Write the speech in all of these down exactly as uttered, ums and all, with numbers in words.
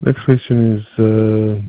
Next patient is uh,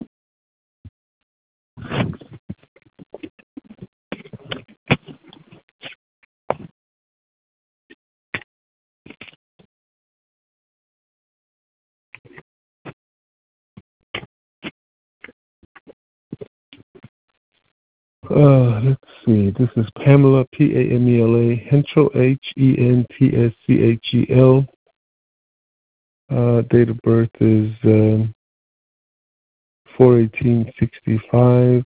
uh, let's see. This is Pamela, P A M E L A, Henschel, H E N T S C H E L. Uh, date of birth is um, four eighteen sixty-five.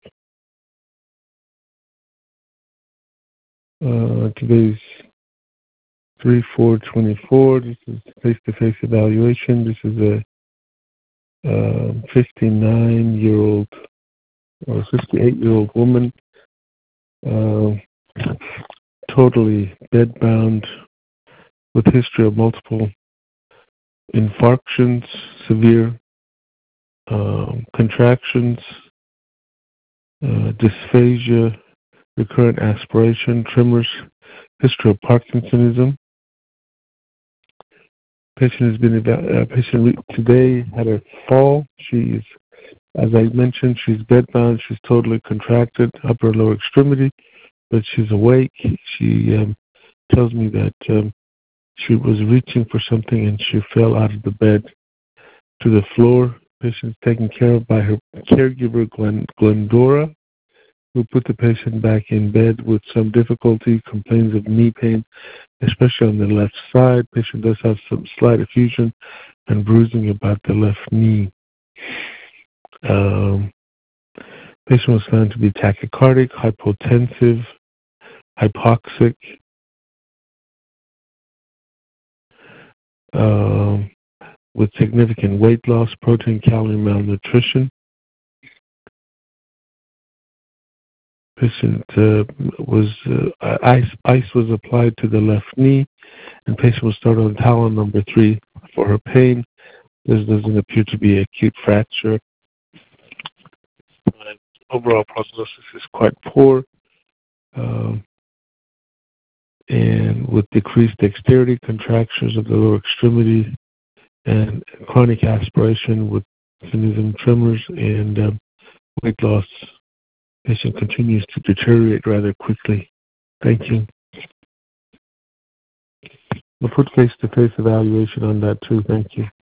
Uh, today's three four twenty-four. This is face-to-face evaluation. This is a um, fifty-nine-year-old or fifty-eight-year-old woman, uh, totally bedbound with history of multiple infarctions, severe um, contractions, uh, dysphagia, recurrent aspiration, tremors, history of Parkinsonism. Patient has been eva- uh, patient today had a fall. She is, as I mentioned, she's bedbound. She's totally contracted, upper and lower extremity, but she's awake. She um, tells me that um, she was reaching for something and she fell out of the bed to the floor. Patient is taken care of by her caregiver, Glen- Glendora, who put the patient back in bed with some difficulty, complains of knee pain, especially on the left side. Patient does have some slight effusion and bruising about the left knee. Um, patient was found to be tachycardic, hypotensive, hypoxic, um, with significant weight loss, protein, calorie malnutrition. Patient uh, was uh, ice. Ice was applied to the left knee, and patient was started on Tylenol number three for her pain. This doesn't appear to be acute fracture. Overall prognosis is quite poor, um, and with decreased dexterity, contractions of the lower extremity, and chronic aspiration with symptom tremors and um, weight loss. Patient continues to deteriorate rather quickly. Thank you. We'll put face-to-face evaluation on that too. Thank you.